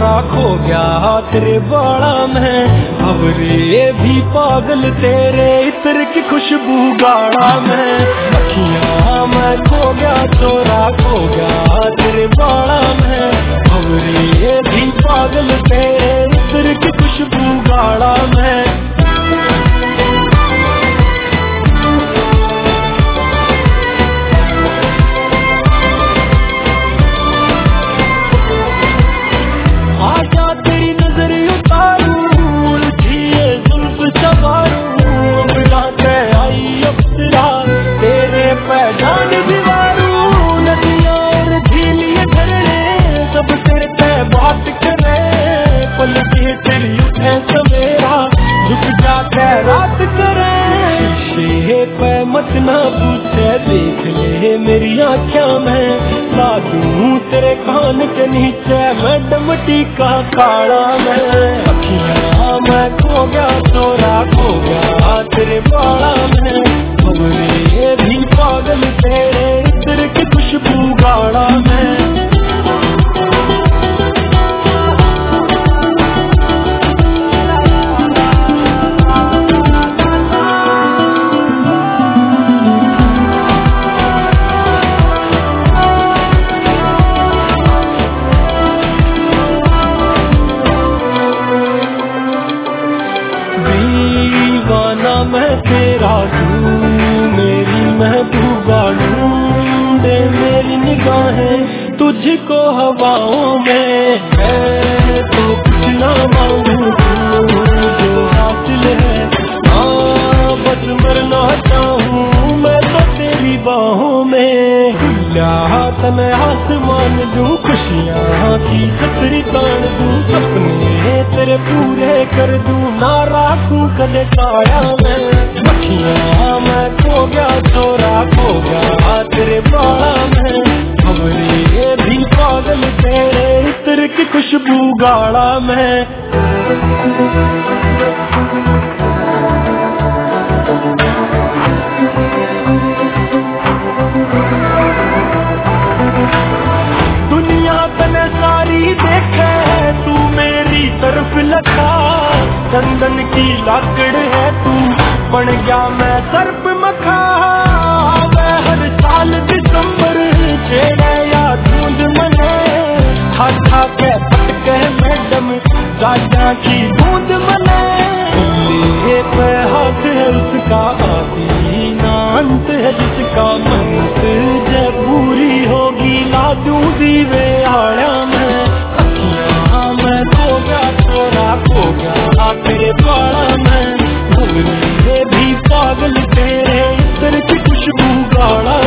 चोरा खो गया तेरे बाड़ा में, भंवरे भी पागल तेरे इत्र की खुशबू गाड़ा में। अखियां मैं खो गया चोरा खो गया तेरे बाड़ा में, भंवरे भी पागल तेरे इत्र की खुशबू गाड़ा में। आजा तेरी नजर उतारू, उलझी ये जुल्फ सवारू, मिला के आई अप्सरा तेरे पैजान दीवारू। नदियां और झील ये झरने सब तेरे पे बात करे, पल के तेरी उठे सवेरा झुक जाके रात करे। शीशे पे मत ना पूछे देख ले मेरी आँखों में, ला दूं तेरे कान के नीचे मैं डमटी का काड़ा में। अखियां मैं खो गया चोरा खो गया तेरे बाड़ा में, भंवरे भी पागल तेरे इत्र की खुशबू गाड़ा में। दीवाना मैं तेरा हूँ मेरी महबूबा, ढूंढे मेरी निगाहें तुझको हवाओं में। मैं तो कुछ ना मांगू जो हासिल है, हाँ बस मरना चाहूँ मैं तो तेरी बाहों में। खुला तन आसमान दूं खुशियाँ की छतरी तान दूं, सपने तेरे पूरे कर दूं ना राखूं कदे काया में। अखियां मैं खो गया चोरा खो गया तेरे बाड़ा में, भंवरे भी पागल तेरे इत्र की खुशबू गाड़ा में। दुनिया तने सारी देखे तू मेरी तरफ लगा, चंदन की लाकड़ है तू बन गया मैं सर्प मखा। मैं हर साल दिसंबर छेड़े या धुंध मने, खा खा के पटके मैडम गाजा की बूंद मने। ले पे हाथ है उसका आदि ना अंत है जिसका मंत, जब पूरी होगी ला दूं दीवे आड़ा में। अखियां मैं खो गया चोरा खो गया तेरे बाड़ा में, भंवरे भी पागल तेरे इत्र की खुशबू गाड़ा